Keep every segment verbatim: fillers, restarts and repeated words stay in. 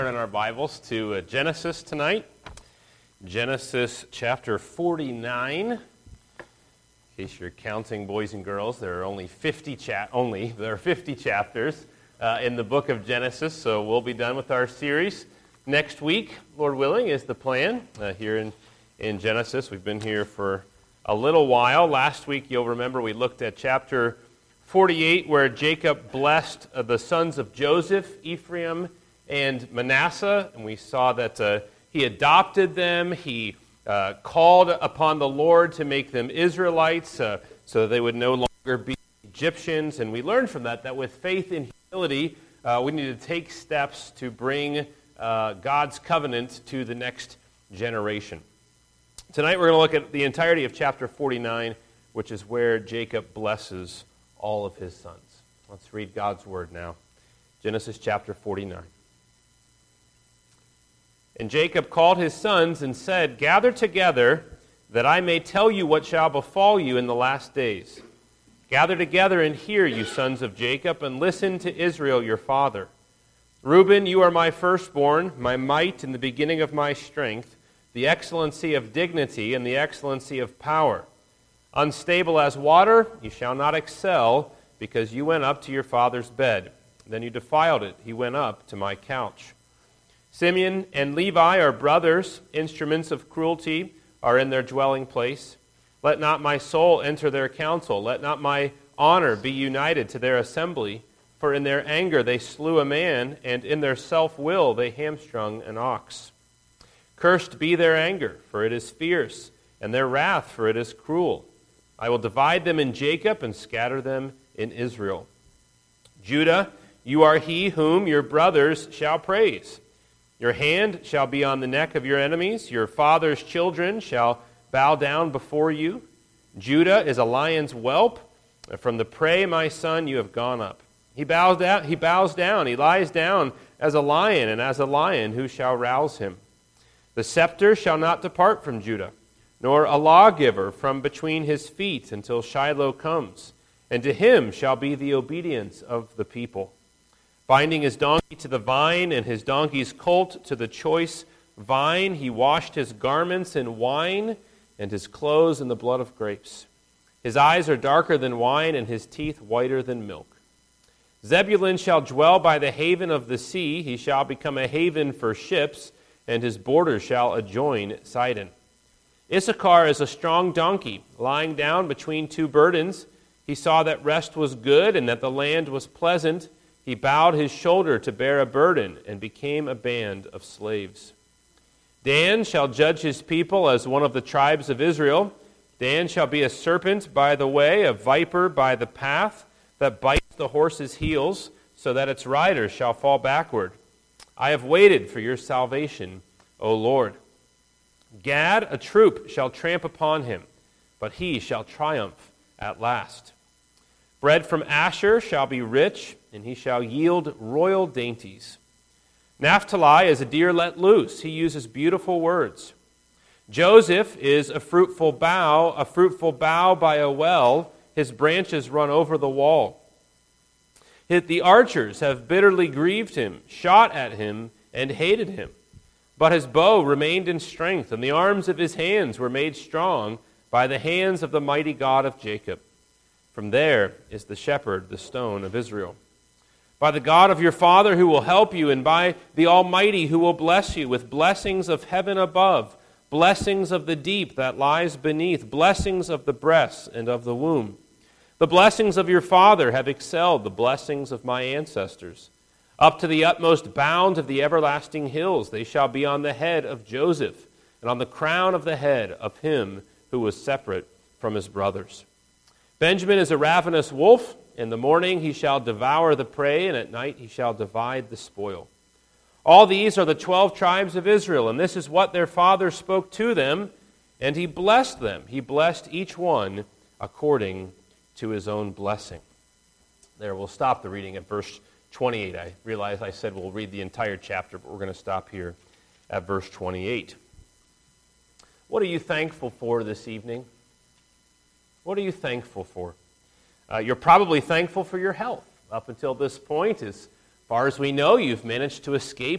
In our Bibles to uh, Genesis tonight, Genesis chapter forty-nine. In case you're counting, boys and girls, there are only fifty cha- only there are fifty chapters uh, in the book of Genesis. So we'll be done with our series next week, Lord willing, is the plan uh, here in in Genesis. We've been here for a little while. Last week, you'll remember, we looked at chapter forty-eight, where Jacob blessed uh, the sons of Joseph, Ephraim, and Manasseh, and we saw that uh, he adopted them, he uh, called upon the Lord to make them Israelites uh, so that they would no longer be Egyptians, and we learned from that that with faith and humility, uh, we need to take steps to bring uh, God's covenant to the next generation. Tonight we're going to look at the entirety of chapter forty-nine, which is where Jacob blesses all of his sons. Let's read God's word now. Genesis chapter forty-nine. And Jacob called his sons and said, "Gather together, that I may tell you what shall befall you in the last days. Gather together and hear, you sons of Jacob, and listen to Israel your father. Reuben, you are my firstborn, my might and the beginning of my strength, the excellency of dignity and the excellency of power. Unstable as water, you shall not excel, because you went up to your father's bed. Then you defiled it. He went up to my couch. Simeon and Levi are brothers, instruments of cruelty are in their dwelling place. Let not my soul enter their council. Let not my honor be united to their assembly. For in their anger they slew a man, and in their self-will they hamstrung an ox. Cursed be their anger, for it is fierce, and their wrath, for it is cruel. I will divide them in Jacob and scatter them in Israel. Judah, you are he whom your brothers shall praise. Your hand shall be on the neck of your enemies. Your father's children shall bow down before you. Judah is a lion's whelp. From the prey, my son, you have gone up. He bows down, he bows down, he lies down as a lion, and as a lion, who shall rouse him? The scepter shall not depart from Judah, nor a lawgiver from between his feet until Shiloh comes, and to him shall be the obedience of the people. Binding his donkey to the vine and his donkey's colt to the choice vine, he washed his garments in wine and his clothes in the blood of grapes. His eyes are darker than wine and his teeth whiter than milk. Zebulun shall dwell by the haven of the sea. He shall become a haven for ships, and his borders shall adjoin Sidon. Issachar is a strong donkey, lying down between two burdens. He saw that rest was good and that the land was pleasant. He bowed his shoulder to bear a burden and became a band of slaves. Dan shall judge his people as one of the tribes of Israel. Dan shall be a serpent by the way, a viper by the path, that bites the horse's heels, so that its rider shall fall backward. I have waited for your salvation, O Lord. Gad, a troop, shall tramp upon him, but he shall triumph at last. Bread from Asher shall be rich, and he shall yield royal dainties. Naphtali is a deer let loose. He uses beautiful words. Joseph is a fruitful bough, a fruitful bough by a well. His branches run over the wall. The archers have bitterly grieved him, shot at him, and hated him. But his bow remained in strength, and the arms of his hands were made strong by the hands of the mighty God of Jacob. From there is the shepherd, the stone of Israel. By the God of your father who will help you, and by the Almighty who will bless you with blessings of heaven above, blessings of the deep that lies beneath, blessings of the breasts and of the womb. The blessings of your father have excelled the blessings of my ancestors. Up to the utmost bound of the everlasting hills they shall be on the head of Joseph, and on the crown of the head of him who was separate from his brothers. Benjamin is a ravenous wolf. In the morning he shall devour the prey, and at night he shall divide the spoil. All these are the twelve tribes of Israel, and this is what their father spoke to them, and he blessed them. He blessed each one according to his own blessing. There, we'll stop the reading at verse twenty-eight. I realize I said we'll read the entire chapter, but we're going to stop here at verse twenty-eight. What are you thankful for this evening? What are you thankful for? Uh, you're probably thankful for your health. Up until this point, as far as we know, you've managed to escape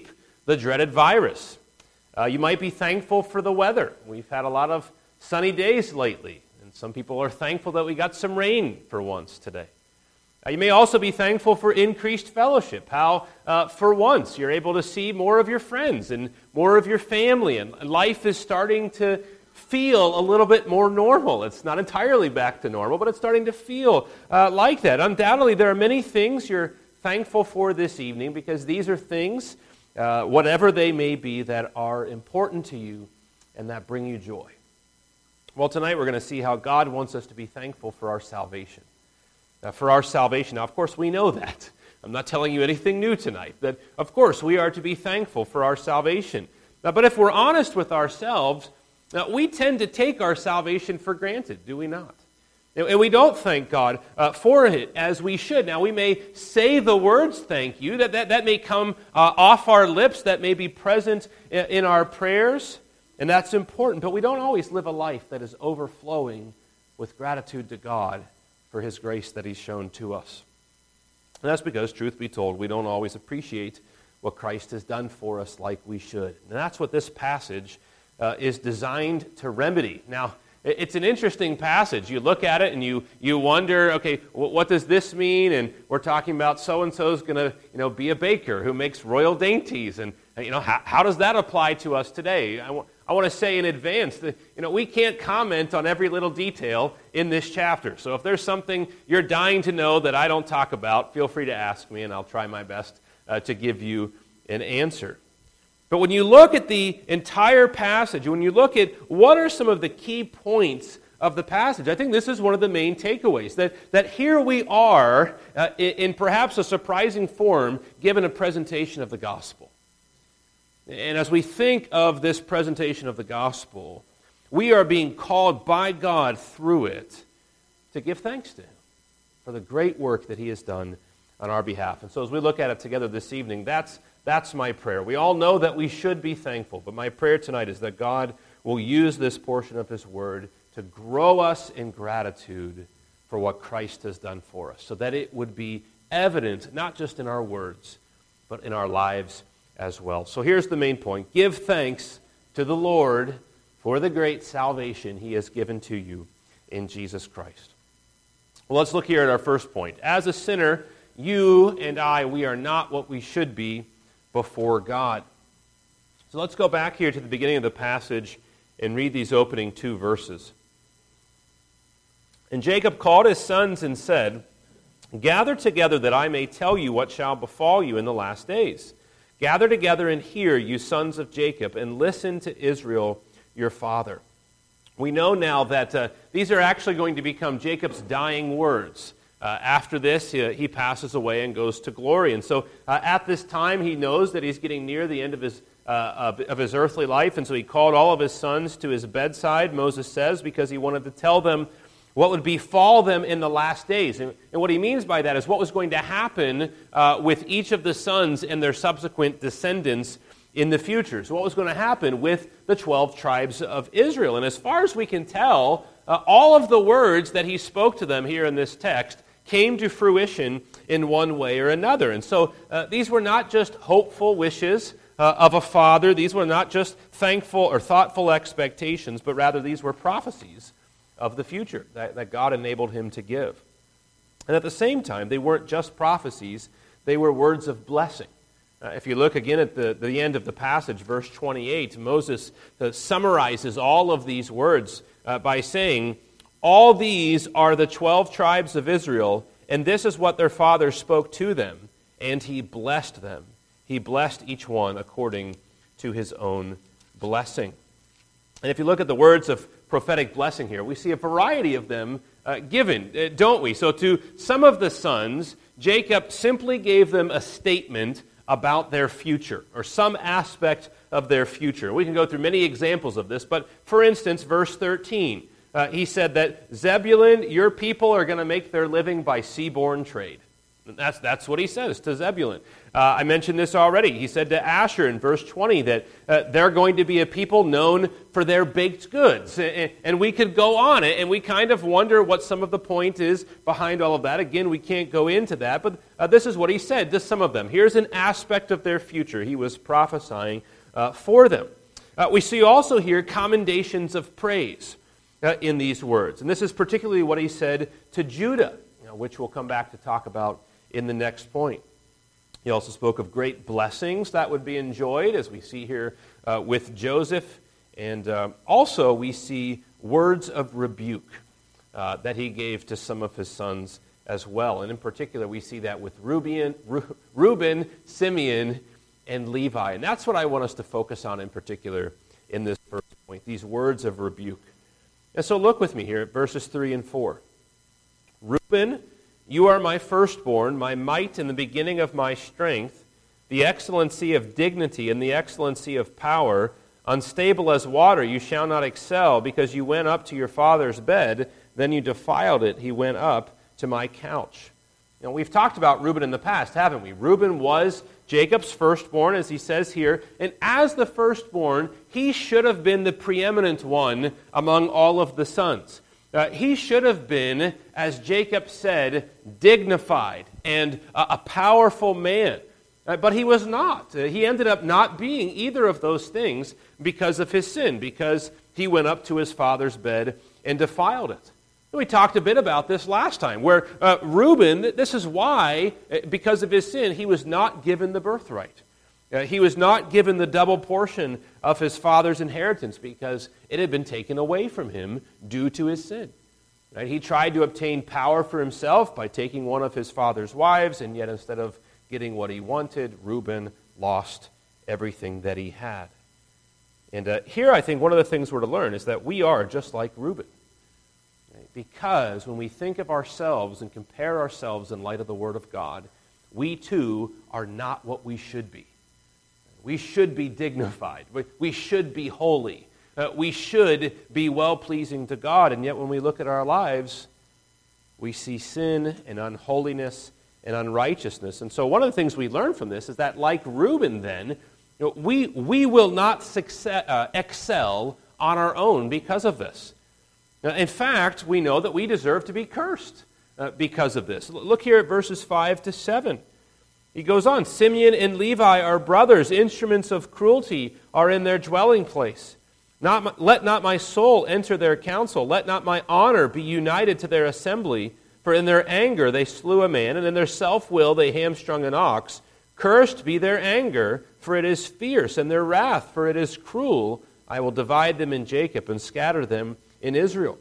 the dreaded virus. Uh, you might be thankful for the weather. We've had a lot of sunny days lately, and some people are thankful that we got some rain for once today. Uh, you may also be thankful for increased fellowship, how uh, for once you're able to see more of your friends and more of your family, and life is starting to feel a little bit more normal. It's not entirely back to normal, but it's starting to feel uh, like that. Undoubtedly, there are many things you're thankful for this evening, because these are things, uh, whatever they may be, that are important to you and that bring you joy. Well, tonight we're going to see how God wants us to be thankful for our salvation. Uh, for our salvation. Now, of course, we know that. I'm not telling you anything new tonight. That, of course, we are to be thankful for our salvation. Now, but if we're honest with ourselves, now, we tend to take our salvation for granted, do we not? And we don't thank God uh, for it as we should. Now, we may say the words thank you. That, that, that may come uh, off our lips. That may be present in, in our prayers. And that's important. But we don't always live a life that is overflowing with gratitude to God for His grace that He's shown to us. And that's because, truth be told, we don't always appreciate what Christ has done for us like we should. And that's what this passage uh, is designed to remedy. Now, it's an interesting passage. You look at it and you you wonder, okay, what does this mean? And we're talking about so-and-so's going to, you know, be a baker who makes royal dainties. And, you know, how, how does that apply to us today? I want I want to say in advance that, you know, we can't comment on every little detail in this chapter. So if there's something you're dying to know that I don't talk about, feel free to ask me, and I'll try my best uh, to give you an answer. But when you look at the entire passage, when you look at what are some of the key points of the passage, I think this is one of the main takeaways, that, that here we are uh, in, in perhaps a surprising form given a presentation of the gospel. And as we think of this presentation of the gospel, we are being called by God through it to give thanks to Him for the great work that He has done on our behalf. And so as we look at it together this evening, that's, that's my prayer. We all know that we should be thankful, but my prayer tonight is that God will use this portion of His Word to grow us in gratitude for what Christ has done for us, so that it would be evident, not just in our words, but in our lives as well. So here's the main point. Give thanks to the Lord for the great salvation He has given to you in Jesus Christ. Well, let's look here at our first point. As a sinner, you and I, we are not what we should be before God. So let's go back here to the beginning of the passage and read these opening two verses. And Jacob called his sons and said, "Gather together that I may tell you what shall befall you in the last days. Gather together and hear, you sons of Jacob, and listen to Israel, your father." We know now that uh, these are actually going to become Jacob's dying words. Uh, after this, he, he passes away and goes to glory. And so uh, at this time, he knows that he's getting near the end of his, uh, of, of his earthly life. And so he called all of his sons to his bedside, Moses says, because he wanted to tell them what would befall them in the last days. And, and what he means by that is what was going to happen uh, with each of the sons and their subsequent descendants in the future. So what was going to happen with the twelve tribes of Israel. And as far as we can tell, uh, all of the words that he spoke to them here in this text came to fruition in one way or another. And so uh, these were not just hopeful wishes uh, of a father. These were not just thankful or thoughtful expectations, but rather these were prophecies of the future that, that God enabled him to give. And at the same time, they weren't just prophecies, they were words of blessing. Uh, if you look again at the, the end of the passage, verse twenty-eight, Moses uh, summarizes all of these words uh, by saying, "All these are the twelve tribes of Israel, and this is what their father spoke to them, and he blessed them. He blessed each one according to his own blessing." And if you look at the words of prophetic blessing here, we see a variety of them uh, given, uh, don't we? So to some of the sons, Jacob simply gave them a statement about their future, or some aspect of their future. We can go through many examples of this, but for instance, verse thirteen, uh, he said that Zebulun, your people are going to make their living by seaborne trade. That's, that's what he says to Zebulun. Uh, I mentioned this already. He said to Asher in verse twenty that uh, they're going to be a people known for their baked goods. And, and we could go on, and we kind of wonder what some of the point is behind all of that. Again, we can't go into that, but uh, this is what he said to some of them. Here's an aspect of their future. He was prophesying uh, for them. Uh, we see also here commendations of praise uh, in these words. And this is particularly what he said to Judah, you know, which we'll come back to talk about in the next point. He also spoke of great blessings that would be enjoyed, as we see here uh, with Joseph. And uh, also we see words of rebuke uh, that he gave to some of his sons as well. And in particular, we see that with Reuben, Reuben, Simeon, and Levi. And that's what I want us to focus on in particular in this first point, these words of rebuke. And so look with me here at verses three and four. Reuben, you are my firstborn, my might and the beginning of my strength, the excellency of dignity and the excellency of power. Unstable as water, you shall not excel, because you went up to your father's bed, then you defiled it, he went up to my couch. You know, we've talked about Reuben in the past, haven't we? Reuben was Jacob's firstborn, as he says here, and as the firstborn, he should have been the preeminent one among all of the sons. Uh, he should have been, as Jacob said, dignified and uh, a powerful man. Uh, but he was not. Uh, he ended up not being either of those things because of his sin, because he went up to his father's bed and defiled it. We talked a bit about this last time, where uh, Reuben, this is why, because of his sin, he was not given the birthright. Uh, he was not given the double portion of his father's inheritance because it had been taken away from him due to his sin. Right? He tried to obtain power for himself by taking one of his father's wives, and yet instead of getting what he wanted, Reuben lost everything that he had. And uh, here I think one of the things we're to learn is that we are just like Reuben. Because when we think of ourselves and compare ourselves in light of the Word of God, we too are not what we should be. We should be dignified. We should be holy. Uh, we should be well-pleasing to God. And yet when we look at our lives, we see sin and unholiness and unrighteousness. And so one of the things we learn from this is that, like Reuben then, you know, we, we will not success, uh, excel on our own because of this. In fact, we know that we deserve to be cursed uh, because of this. Look here at verses five to seven. He goes on, Simeon and Levi are brothers, instruments of cruelty are in their dwelling place. Not my, let not my soul enter their council, let not my honor be united to their assembly, for in their anger they slew a man, and in their self-will they hamstrung an ox. Cursed be their anger, for it is fierce, and their wrath, for it is cruel. I will divide them in Jacob and scatter them in Israel.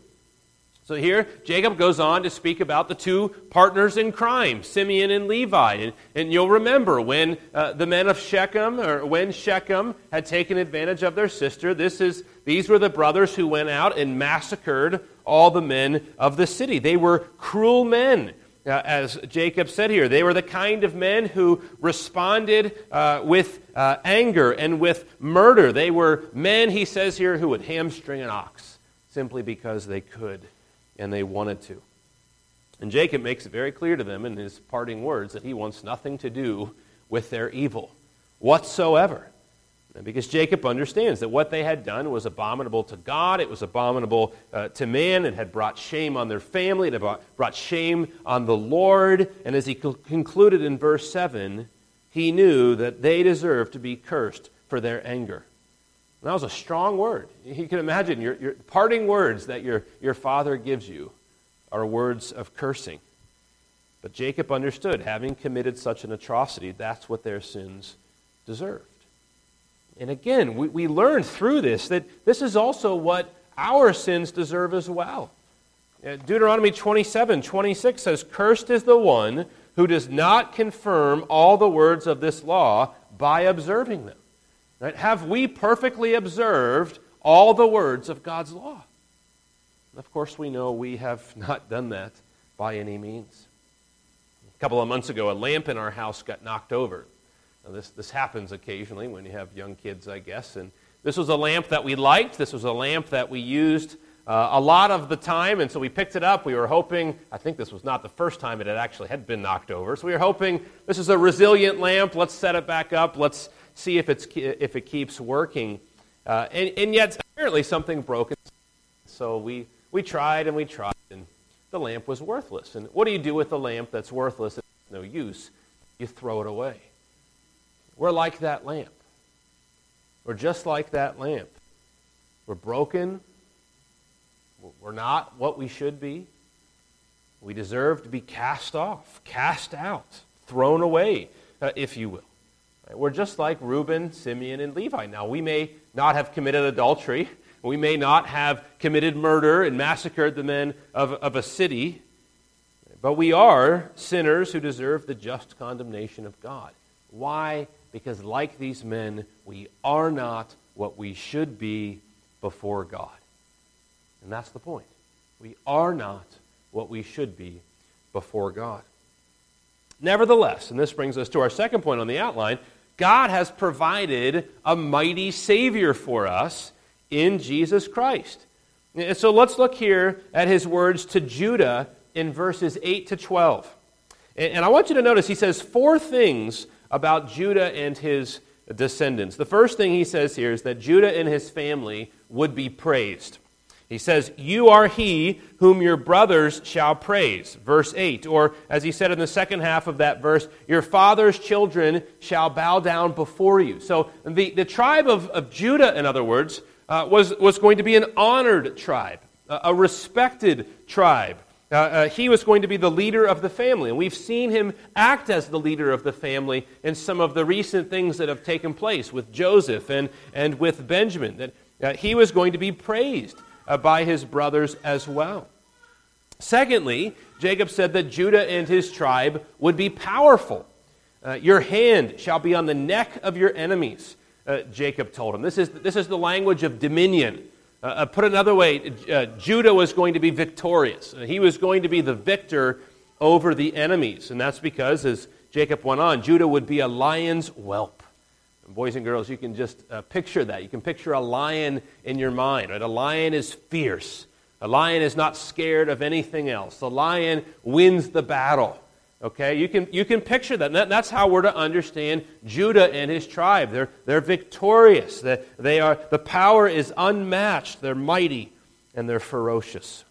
So here, Jacob goes on to speak about the two partners in crime, Simeon and Levi. And, and you'll remember when uh, the men of Shechem, or when Shechem had taken advantage of their sister, this is these were the brothers who went out and massacred all the men of the city. They were cruel men, uh, as Jacob said here. They were the kind of men who responded uh, with uh, anger and with murder. They were men, he says here, who would hamstring an ox simply because they could and they wanted to. And Jacob makes it very clear to them in his parting words that he wants nothing to do with their evil whatsoever. Because Jacob understands that what they had done was abominable to God, it was abominable uh, to man, it had brought shame on their family, it had brought shame on the Lord. And as he concluded in verse seven, he knew that they deserved to be cursed for their anger. And that was a strong word. You can imagine your, your parting words that your, your father gives you are words of cursing. But Jacob understood, having committed such an atrocity, that's what their sins deserved. And again, we, we learn through this that this is also what our sins deserve as well. Deuteronomy twenty-seven twenty-six says, Cursed is the one who does not confirm all the words of this law by observing them. Right? Have we perfectly observed all the words of God's law? And of course, we know we have not done that by any means. A couple of months ago, a lamp in our house got knocked over. Now, this, this happens occasionally when you have young kids, I guess. And this was a lamp that we liked. This was a lamp that we used uh, a lot of the time, and so we picked it up. We were hoping, I think this was not the first time it had actually had been knocked over, so we were hoping this is a resilient lamp. Let's set it back up. Let's see if it's if it keeps working. Uh, and, and yet, apparently something broke. So we, we tried and we tried, and the lamp was worthless. And what do you do with a lamp that's worthless and no use? You throw it away. We're like that lamp. We're just like that lamp. We're broken. We're not what we should be. We deserve to be cast off, cast out, thrown away, uh, if you will. Right? We're just like Reuben, Simeon, and Levi. Now, we may not have committed adultery. We may not have committed murder and massacred the men of, of a city. But we are sinners who deserve the just condemnation of God. Why? Because like these men, we are not what we should be before God. And that's the point. We are not what we should be before God. Nevertheless, and this brings us to our second point on the outline, God has provided a mighty Savior for us in Jesus Christ. And so let's look here at his words to Judah in verses eight to twelve. And I want you to notice he says four things about Judah and his descendants. The first thing he says here is that Judah and his family would be praised. He says, "You are he whom your brothers shall praise." Verse eight. Or, as he said in the second half of that verse, "Your father's children shall bow down before you." So the, the tribe of, of Judah, in other words, uh, was, was going to be an honored tribe, a, a respected tribe. Uh, uh, he was going to be the leader of the family. And we've seen him act as the leader of the family in some of the recent things that have taken place with Joseph and, and with Benjamin. That uh, he was going to be praised Uh, by his brothers as well. Secondly, Jacob said that Judah and his tribe would be powerful. Uh, your hand shall be on the neck of your enemies, uh, Jacob told him. This is, this is the language of dominion. Uh, uh, put another way, uh, Judah was going to be victorious. Uh, he was going to be the victor over the enemies. And that's because, as Jacob went on, Judah would be a lion's whelp. Boys and girls, you can just uh, picture that. You can picture a lion in your mind. Right? A lion is fierce. A lion is not scared of anything else. The lion wins the battle. Okay, you can you can picture that. And that that's how we're to understand Judah and his tribe. They're they're victorious. They, they are the power is unmatched. They're mighty and they're ferocious.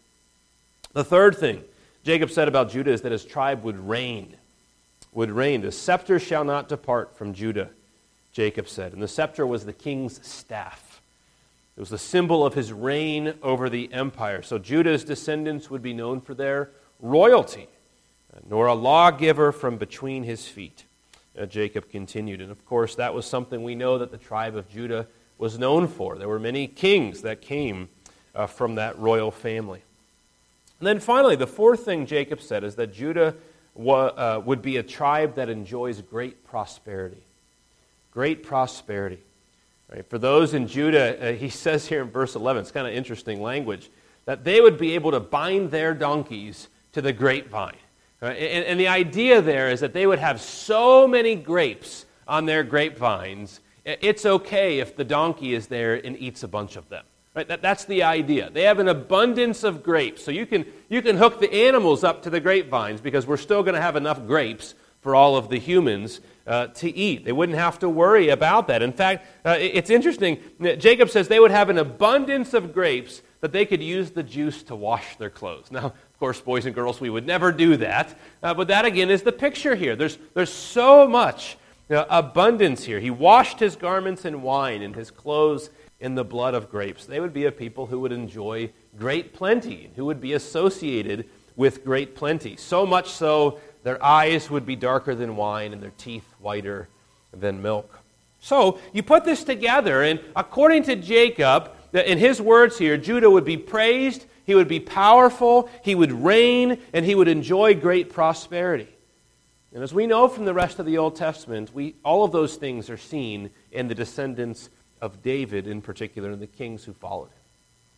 The third thing Jacob said about Judah is that his tribe would reign. Would reign. The scepter shall not depart from Judah, Jacob said. And the scepter was the king's staff. It was the symbol of his reign over the empire. So Judah's descendants would be known for their royalty, nor a lawgiver from between his feet. Uh, Jacob continued. And of course, that was something we know that the tribe of Judah was known for. There were many kings that came uh, from that royal family. And then finally, the fourth thing Jacob said is that Judah wa- uh, would be a tribe that enjoys great prosperity. Great prosperity. Right? For those in Judah, uh, he says here in verse eleven, it's kind of interesting language, that they would be able to bind their donkeys to the grapevine. Right? And, and the idea there is that they would have so many grapes on their grapevines, it's okay if the donkey is there and eats a bunch of them. Right? That, that's the idea. They have an abundance of grapes. So you can, you can hook the animals up to the grapevines because we're still going to have enough grapes for all of the humans uh, to eat. They wouldn't have to worry about that. In fact, uh, it's interesting. Jacob says they would have an abundance of grapes that they could use the juice to wash their clothes. Now, of course, boys and girls, we would never do that. Uh, but that, again, is the picture here. There's, there's so much uh, abundance here. He washed his garments in wine and his clothes in the blood of grapes. They would be a people who would enjoy great plenty, who would be associated with great plenty. So much so, their eyes would be darker than wine and their teeth whiter than milk. So, you put this together, and according to Jacob, in his words here, Judah would be praised, he would be powerful, he would reign, and he would enjoy great prosperity. And as we know from the rest of the Old Testament, we all of those things are seen in the descendants of David, in particular, and the kings who followed him.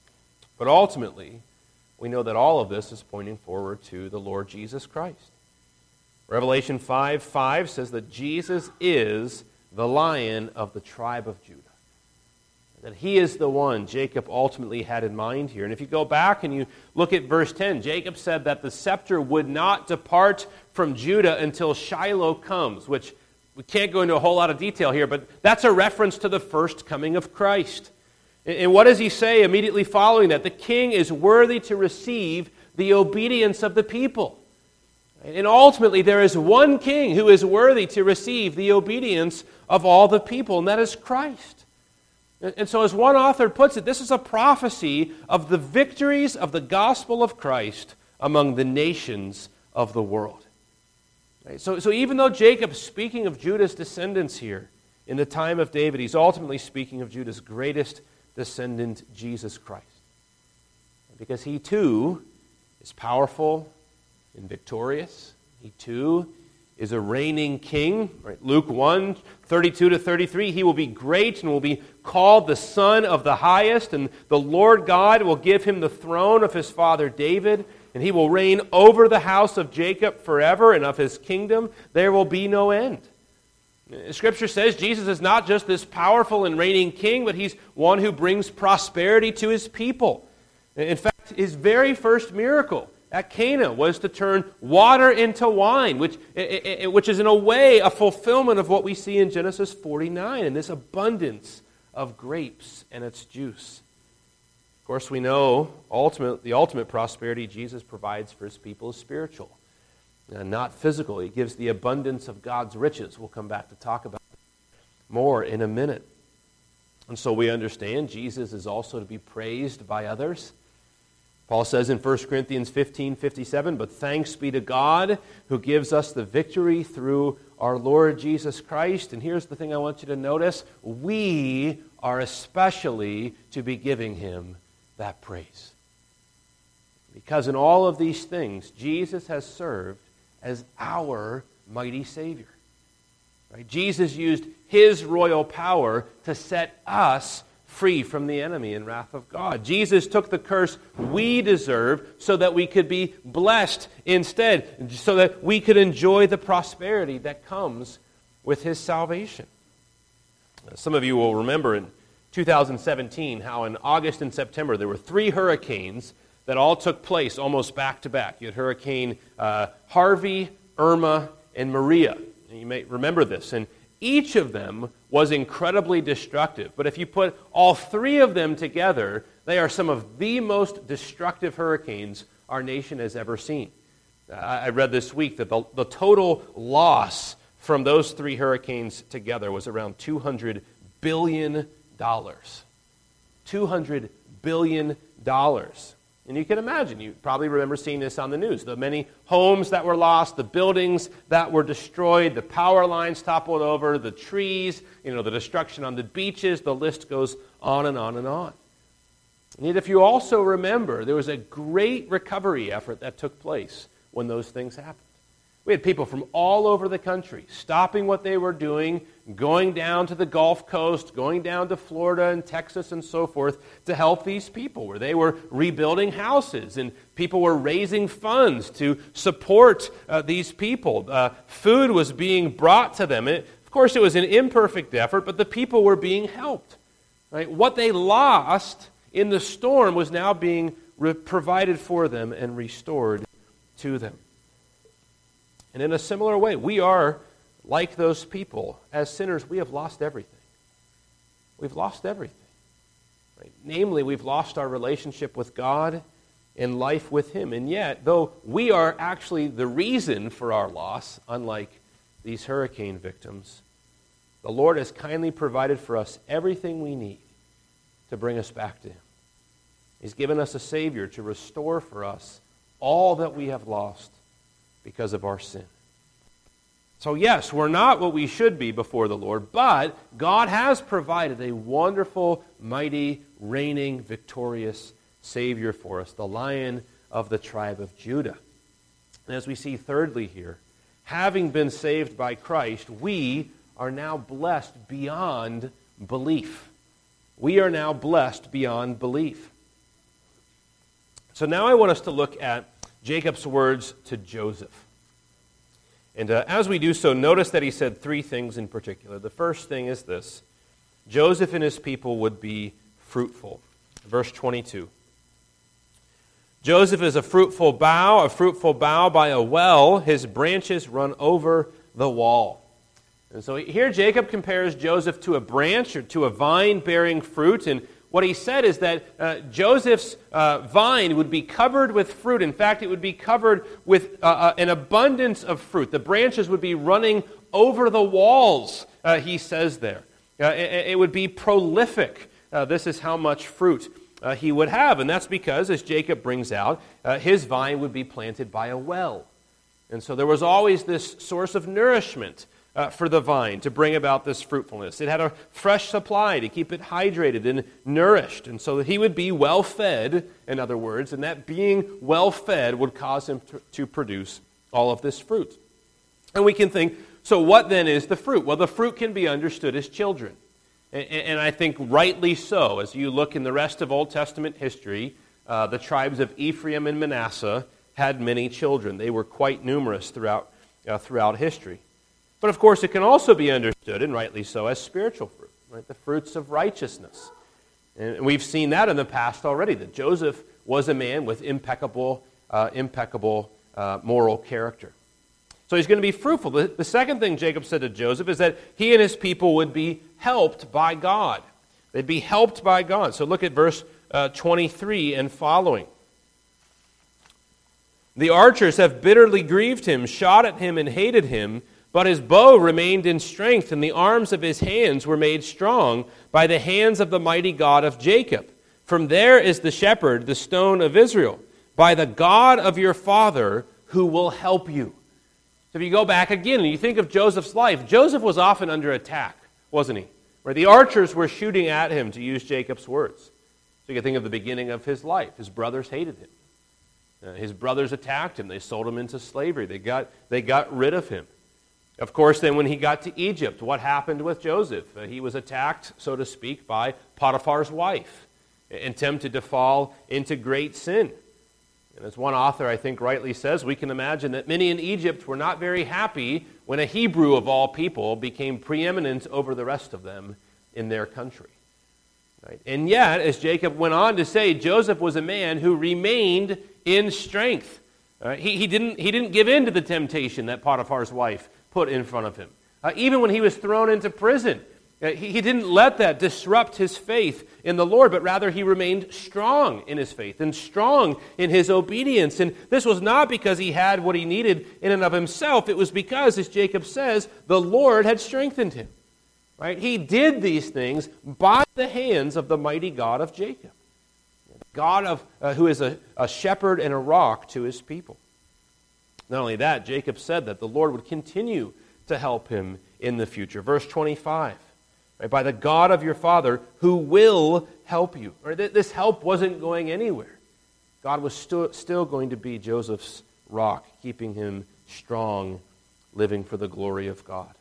But ultimately, we know that all of this is pointing forward to the Lord Jesus Christ. Revelation five five says that Jesus is the Lion of the tribe of Judah. That he is the one Jacob ultimately had in mind here. And if you go back and you look at verse ten, Jacob said that the scepter would not depart from Judah until Shiloh comes, which we can't go into a whole lot of detail here, but that's a reference to the first coming of Christ. And what does he say immediately following that? The king is worthy to receive the obedience of the people. And ultimately, there is one king who is worthy to receive the obedience of all the people, and that is Christ. And so as one author puts it, this is a prophecy of the victories of the gospel of Christ among the nations of the world. Right? So, so even though Jacob's speaking of Judah's descendants here in the time of David, he's ultimately speaking of Judah's greatest descendant, Jesus Christ. Because he too is powerful and victorious. He too is a reigning king. Right? Luke one, thirty-two to thirty-three, he will be great and will be called the Son of the Highest, and the Lord God will give him the throne of his father David, and he will reign over the house of Jacob forever, and of his kingdom there will be no end. Scripture says Jesus is not just this powerful and reigning king, but he's one who brings prosperity to his people. In fact, his very first miracle at Cana was to turn water into wine, which, which is in a way a fulfillment of what we see in Genesis forty-nine, and this abundance of grapes and its juice. Of course, we know ultimate, the ultimate prosperity Jesus provides for his people is spiritual, and not physical. He gives the abundance of God's riches. We'll come back to talk about it more in a minute. And so we understand Jesus is also to be praised by others. Paul says in First Corinthians fifteen fifty-seven, "But thanks be to God who gives us the victory through our Lord Jesus Christ." And here's the thing I want you to notice. We are especially to be giving him that praise. Because in all of these things, Jesus has served as our mighty Savior. Right? Jesus used his royal power to set us free from the enemy and wrath of God. Jesus took the curse we deserve so that we could be blessed instead, so that we could enjoy the prosperity that comes with his salvation. Some of you will remember in two thousand seventeen how in August and September there were three hurricanes that all took place almost back to back. You had Hurricane uh, Harvey, Irma, and Maria. And you may remember this. And each of them was incredibly destructive. But if you put all three of them together, they are some of the most destructive hurricanes our nation has ever seen. I read this week that the, the total loss from those three hurricanes together was around two hundred billion dollars. two hundred billion dollars. And you can imagine, you probably remember seeing this on the news, the many homes that were lost, the buildings that were destroyed, the power lines toppled over, the trees, you know, the destruction on the beaches, the list goes on and on and on. And yet if you also remember, there was a great recovery effort that took place when those things happened. We had people from all over the country stopping what they were doing, going down to the Gulf Coast, going down to Florida and Texas and so forth to help these people, where they were rebuilding houses and people were raising funds to support uh, these people. Uh, food was being brought to them. It, of course, it was an imperfect effort, but the people were being helped. Right? What they lost in the storm was now being re- provided for them and restored to them. And in a similar way, we are like those people. As sinners, we have lost everything. We've lost everything. Right? Namely, we've lost our relationship with God and life with him. And yet, though we are actually the reason for our loss, unlike these hurricane victims, the Lord has kindly provided for us everything we need to bring us back to him. He's given us a Savior to restore for us all that we have lost because of our sin. So yes, we're not what we should be before the Lord, but God has provided a wonderful, mighty, reigning, victorious Savior for us, the Lion of the tribe of Judah. And as we see thirdly here, having been saved by Christ, we are now blessed beyond belief. We are now blessed beyond belief. So now I want us to look at Jacob's words to Joseph. And uh, as we do so, notice that he said three things in particular. The first thing is this. Joseph and his people would be fruitful. Verse twenty-two. Joseph is a fruitful bough, a fruitful bough by a well. His branches run over the wall. And so here Jacob compares Joseph to a branch or to a vine bearing fruit. And what he said is that uh, Joseph's uh, vine would be covered with fruit. In fact, it would be covered with uh, uh, an abundance of fruit. The branches would be running over the walls, uh, he says there. Uh, it, it would be prolific. Uh, this is how much fruit Uh, he would have. And that's because, as Jacob brings out, uh, his vine would be planted by a well. And so there was always this source of nourishment uh, for the vine to bring about this fruitfulness. It had a fresh supply to keep it hydrated and nourished. And so that he would be well fed, in other words, and that being well fed would cause him to, to produce all of this fruit. And we can think, so what then is the fruit? Well, the fruit can be understood as children. And I think rightly so. As you look in the rest of Old Testament history, uh, the tribes of Ephraim and Manasseh had many children. They were quite numerous throughout, uh, throughout history. But of course, it can also be understood, and rightly so, as spiritual fruit, right? The fruits of righteousness. And we've seen that in the past already, that Joseph was a man with impeccable, uh, impeccable uh, moral character. So he's going to be fruitful. The, the second thing Jacob said to Joseph is that he and his people would be helped by God. They'd be helped by God. So look at verse uh, twenty-three and following. The archers have bitterly grieved him, shot at him and hated him, but his bow remained in strength, and the arms of his hands were made strong by the hands of the mighty God of Jacob. From there is the shepherd, the stone of Israel, by the God of your father who will help you. So if you go back again and you think of Joseph's life, Joseph was often under attack, wasn't he? Where the archers were shooting at him, to use Jacob's words. So you can think of the beginning of his life. His brothers hated him. Uh, his brothers attacked him. They sold him into slavery. They got, they got rid of him. Of course, then when he got to Egypt, what happened with Joseph? Uh, he was attacked, so to speak, by Potiphar's wife and tempted to fall into great sin. And as one author, I think, rightly says, we can imagine that many in Egypt were not very happy when a Hebrew of all people became preeminent over the rest of them in their country. Right? And yet, as Jacob went on to say, Joseph was a man who remained in strength. Uh, he, he, didn't, he didn't give in to the temptation that Potiphar's wife put in front of him. Uh, even when he was thrown into prison, uh, he, he didn't let that disrupt his faith in the Lord, but rather he remained strong in his faith and strong in his obedience. And this was not because he had what he needed in and of himself. It was because, as Jacob says, the Lord had strengthened him. Right? He did these things by the hands of the mighty God of Jacob. God of uh, who is a, a shepherd and a rock to his people. Not only that, Jacob said that the Lord would continue to help him in the future. Verse twenty-five. Right, by the God of your father who will help you. Right, this help wasn't going anywhere. God was stu- still going to be Joseph's rock, keeping him strong, living for the glory of God.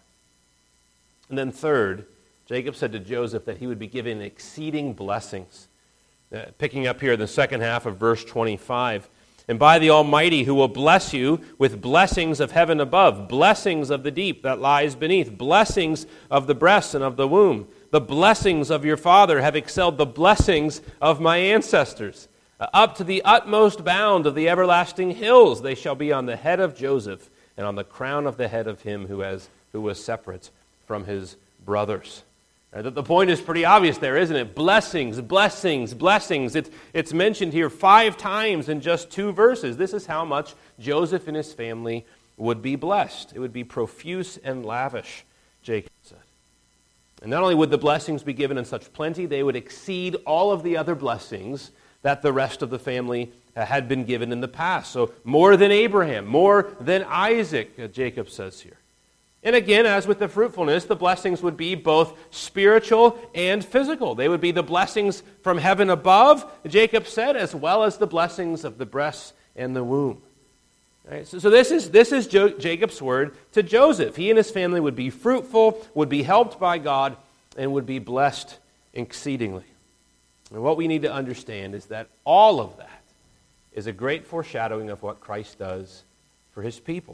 And then third, Jacob said to Joseph that he would be given exceeding blessings. Uh, picking up here in the second half of verse twenty-five. And by the Almighty who will bless you with blessings of heaven above, blessings of the deep that lies beneath, blessings of the breast and of the womb. The blessings of your father have excelled the blessings of my ancestors. Uh, up to the utmost bound of the everlasting hills they shall be on the head of Joseph and on the crown of the head of him who has who was separate from his brothers. Uh, the point is pretty obvious there, isn't it? Blessings, blessings, blessings. It's, it's mentioned here five times in just two verses. This is how much Joseph and his family would be blessed. It would be profuse and lavish, Jacob said. And not only would the blessings be given in such plenty, they would exceed all of the other blessings that the rest of the family uh, had been given in the past. So more than Abraham, more than Isaac, uh, Jacob says here. And again, as with the fruitfulness, the blessings would be both spiritual and physical. They would be the blessings from heaven above, Jacob said, as well as the blessings of the breast and the womb. Right? So, so this is, this is jo- Jacob's word to Joseph. He and his family would be fruitful, would be helped by God, and would be blessed exceedingly. And what we need to understand is that all of that is a great foreshadowing of what Christ does for his people.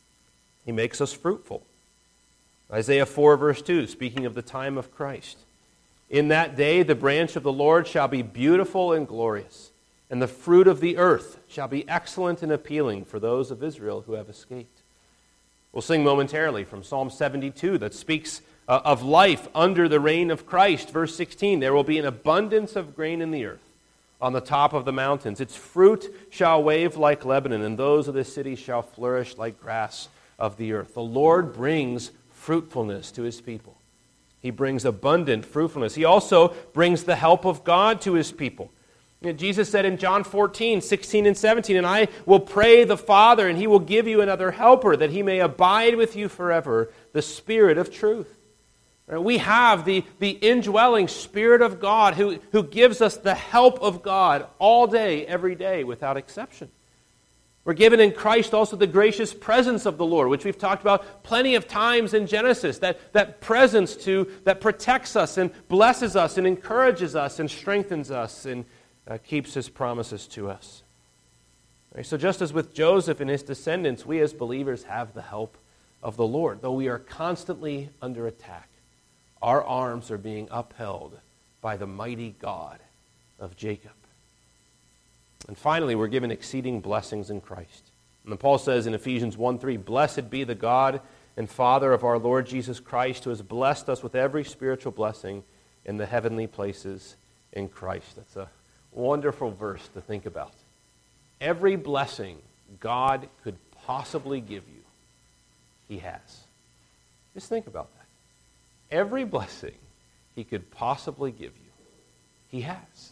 He makes us fruitful. Isaiah four, verse two, speaking of the time of Christ. In that day the branch of the Lord shall be beautiful and glorious, and the fruit of the earth shall be excellent and appealing for those of Israel who have escaped. We'll sing momentarily from Psalm seventy-two that speaks uh, of life under the reign of Christ. Verse sixteen, there will be an abundance of grain in the earth on the top of the mountains. Its fruit shall wave like Lebanon, and those of the city shall flourish like grass of the earth. The Lord brings fruitfulness to his people. He brings abundant fruitfulness. He also brings the help of God to his people. You know, Jesus said in John fourteen, sixteen and seventeen, and I will pray the Father, and he will give you another helper, that he may abide with you forever, the Spirit of truth. We have the, the indwelling Spirit of God who, who gives us the help of God all day, every day, without exception. We're given in Christ also the gracious presence of the Lord, which we've talked about plenty of times in Genesis, that, that presence to, that protects us and blesses us and encourages us and strengthens us and uh, keeps his promises to us. Right, so just as with Joseph and his descendants, we as believers have the help of the Lord. Though we are constantly under attack, our arms are being upheld by the mighty God of Jacob. And finally, we're given exceeding blessings in Christ. And Paul says in Ephesians one three, blessed be the God and Father of our Lord Jesus Christ, who has blessed us with every spiritual blessing in the heavenly places in Christ. That's a wonderful verse to think about. Every blessing God could possibly give you, he has. Just think about that. Every blessing he could possibly give you, he has.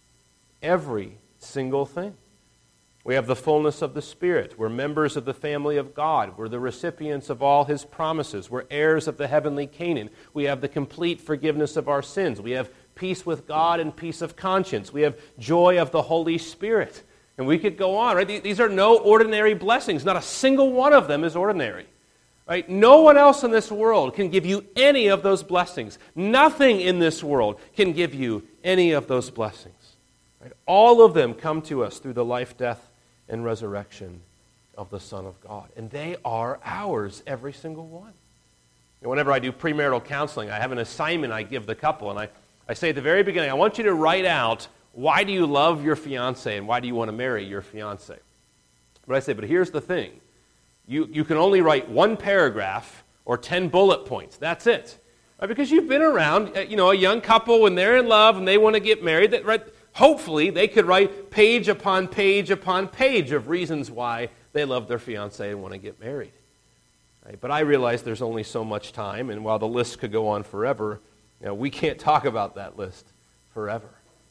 Every single thing. We have the fullness of the Spirit. We're members of the family of God. We're the recipients of all his promises. We're heirs of the heavenly Canaan. We have the complete forgiveness of our sins. We have peace with God and peace of conscience. We have joy of the Holy Spirit. And we could go on, right? These are no ordinary blessings. Not a single one of them is ordinary. Right? No one else in this world can give you any of those blessings. Nothing in this world can give you any of those blessings. Right? All of them come to us through the life, death, and resurrection of the Son of God. And they are ours, every single one. And whenever I do premarital counseling, I have an assignment I give the couple. And I, I say at the very beginning, I want you to write out, why do you love your fiancé and why do you want to marry your fiancé? But I say, but here's the thing. You, you can only write one paragraph or ten bullet points. That's it. Right? Because you've been around, you know, a young couple when they're in love and they want to get married. That, right, hopefully they could write page upon page upon page of reasons why they love their fiancé and want to get married. Right? But I realize there's only so much time, and while the list could go on forever, you know, we can't talk about that list forever.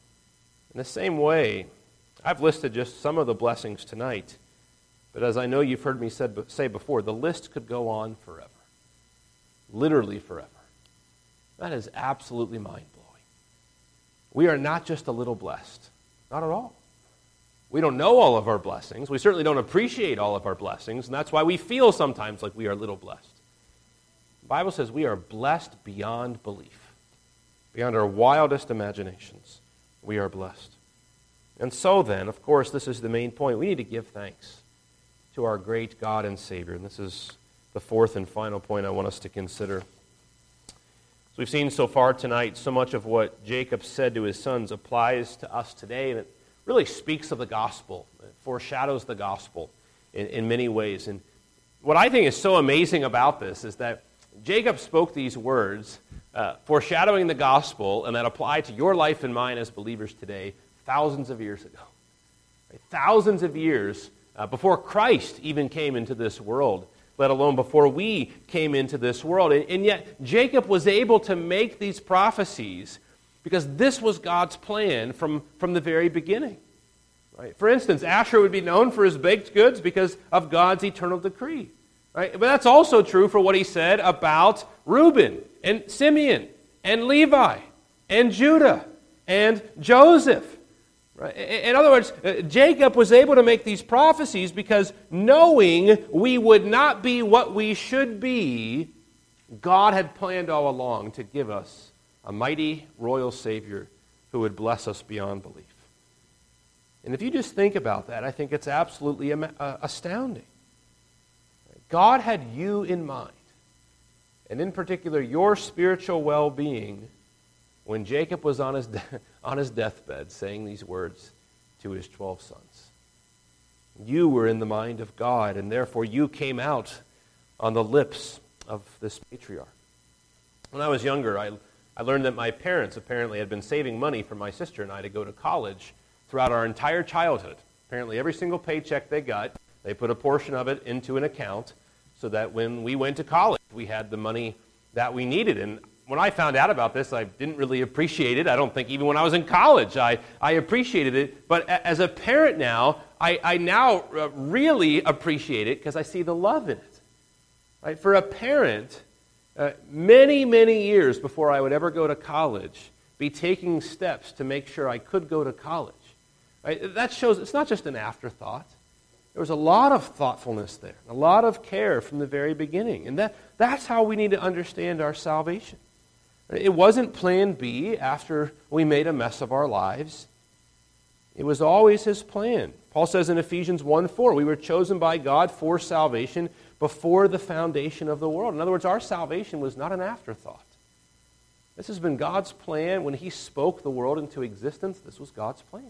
In the same way, I've listed just some of the blessings tonight. But as I know you've heard me said, say before, the list could go on forever. Literally forever. That is absolutely mind-blowing. We are not just a little blessed. Not at all. We don't know all of our blessings. We certainly don't appreciate all of our blessings, and that's why we feel sometimes like we are little blessed. The Bible says we are blessed beyond belief. Beyond our wildest imaginations, we are blessed. And so then, of course, this is the main point. We need to give thanks to our great God and Savior. And this is the fourth and final point I want us to consider. As we've seen so far tonight, so much of what Jacob said to his sons applies to us today, and it really speaks of the gospel. It foreshadows the gospel in, in many ways. And what I think is so amazing about this is that Jacob spoke these words, uh, foreshadowing the gospel, and that apply to your life and mine as believers today, thousands of years ago. Right? Thousands of years Uh, before Christ even came into this world, let alone before we came into this world. And, and yet, Jacob was able to make these prophecies because this was God's plan from, from the very beginning. Right? For instance, Asher would be known for his baked goods because of God's eternal decree. Right? But that's also true for what he said about Reuben and Simeon and Levi and Judah and Joseph. Right? In other words, Jacob was able to make these prophecies because knowing we would not be what we should be, God had planned all along to give us a mighty royal Savior who would bless us beyond belief. And if you just think about that, I think it's absolutely astounding. God had you in mind, and in particular your spiritual well-being, when Jacob was on his, de- on his deathbed saying these words to his twelve sons. You were in the mind of God, and therefore you came out on the lips of this patriarch. When I was younger, I, I learned that my parents apparently had been saving money for my sister and I to go to college throughout our entire childhood. Apparently every single paycheck they got, they put a portion of it into an account so that when we went to college, we had the money that we needed. And when I found out about this, I didn't really appreciate it. I don't think even when I was in college I, I appreciated it. But a, as a parent now, I, I now uh, really appreciate it because I see the love in it. Right? For a parent, uh, many, many years before I would ever go to college, be taking steps to make sure I could go to college. Right? That shows it's not just an afterthought. There was a lot of thoughtfulness there, a lot of care from the very beginning. And that, that's how we need to understand our salvation. It wasn't plan B after we made a mess of our lives. It was always his plan. Paul says in Ephesians one four, we were chosen by God for salvation before the foundation of the world. In other words, our salvation was not an afterthought. This has been God's plan. When he spoke the world into existence, this was God's plan.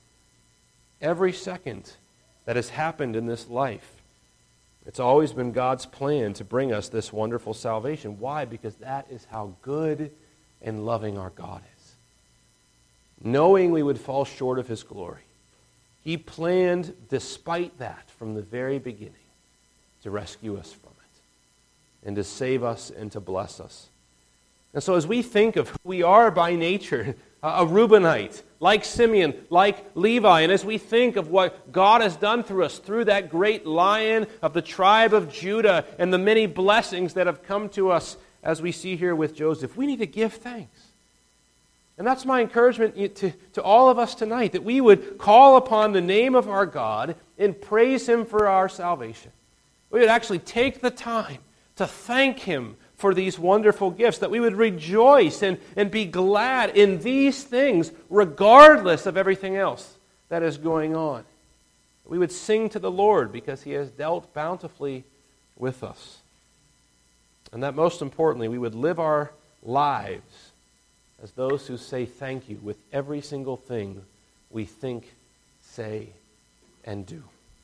Every second that has happened in this life, it's always been God's plan to bring us this wonderful salvation. Why? Because that is how good and loving our God is. Knowing we would fall short of his glory, he planned, despite that, from the very beginning, to rescue us from it, and to save us and to bless us. And so as we think of who we are by nature, a Reubenite, like Simeon, like Levi, and as we think of what God has done through us through that great lion of the tribe of Judah and the many blessings that have come to us as we see here with Joseph, we need to give thanks. And that's my encouragement to, to all of us tonight, that we would call upon the name of our God and praise him for our salvation. We would actually take the time to thank him for these wonderful gifts, that we would rejoice and, and be glad in these things regardless of everything else that is going on. We would sing to the Lord because he has dealt bountifully with us. And that most importantly, we would live our lives as those who say thank you with every single thing we think, say, and do.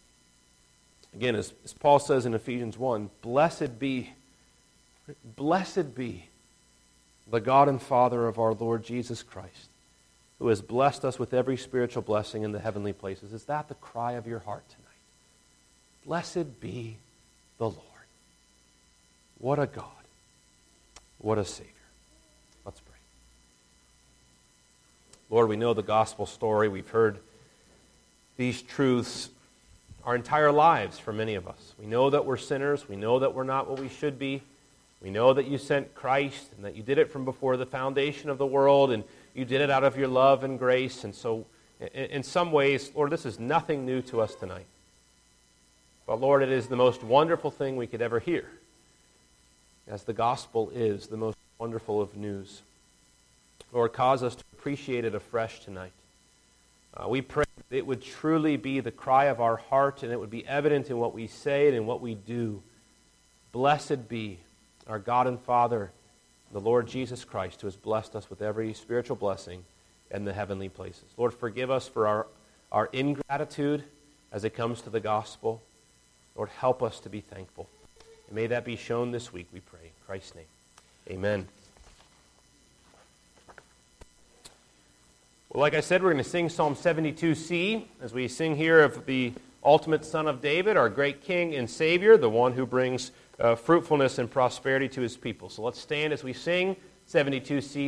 Again, as, as Paul says in Ephesians one, blessed be Blessed be the God and Father of our Lord Jesus Christ, who has blessed us with every spiritual blessing in the heavenly places. Is that the cry of your heart tonight? Blessed be the Lord. What a God. What a Savior. Let's pray. Lord, we know the gospel story. We've heard these truths our entire lives for many of us. We know that we're sinners. We know that we're not what we should be. We know that you sent Christ and that you did it from before the foundation of the world, and you did it out of your love and grace. And so, in some ways, Lord, this is nothing new to us tonight. But Lord, it is the most wonderful thing we could ever hear, as the gospel is the most wonderful of news. Lord, cause us to appreciate it afresh tonight. Uh, we pray that it would truly be the cry of our heart, and it would be evident in what we say and in what we do. Blessed be our God and Father, the Lord Jesus Christ, who has blessed us with every spiritual blessing in the heavenly places. Lord, forgive us for our, our ingratitude as it comes to the gospel. Lord, help us to be thankful. And may that be shown this week, we pray. In Christ's name, amen. Well, like I said, we're going to sing Psalm seventy-two C as we sing here of the ultimate Son of David, our great King and Savior, the one who brings Uh, fruitfulness and prosperity to his people. So let's stand as we sing seventy-two C.